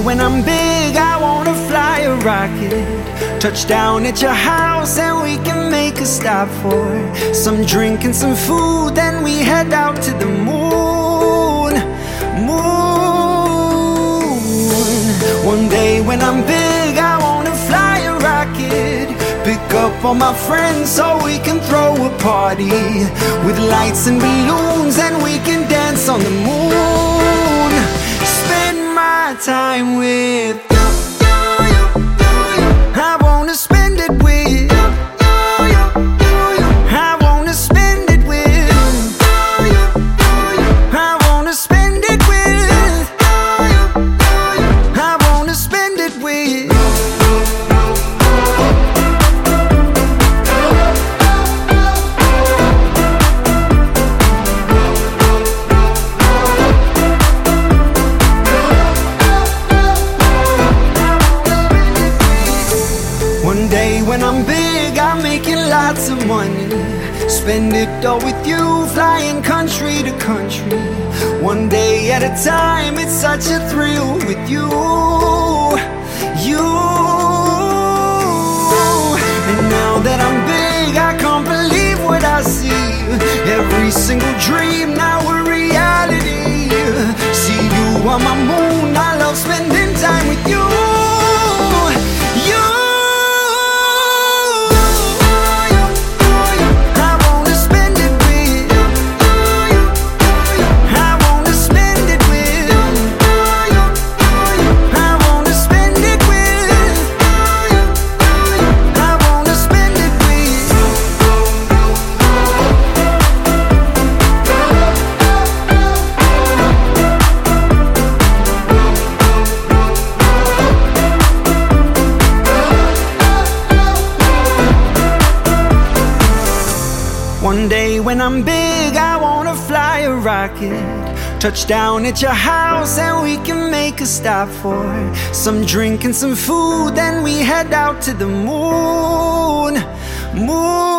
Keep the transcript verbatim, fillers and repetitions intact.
when I'm big, I wanna fly a rocket, touch down at your house and we can make a stop for some drink and some food. Then we head out to the moon, moon. One day when I'm big, I wanna fly a rocket, pick up all my friends so we can throw a party with lights and balloons, and we can dance on the moon. Spend my time with you. I wanna spend it with you. I wanna spend it with you. I wanna spend it with you. I wanna spend it with you. One day when I'm big, I'm making lots of money, spend it all with you, flying country to country, one day at a time. It's such a thrill with you, you. And now that I'm big, I can't believe what I see. Every single dream now a reality. See you on my moon, I love spending time with you, you. One day when I'm big, I wanna fly a rocket, touch down at your house and we can make a stop for some drink and some food. Then we head out to the moon, moon.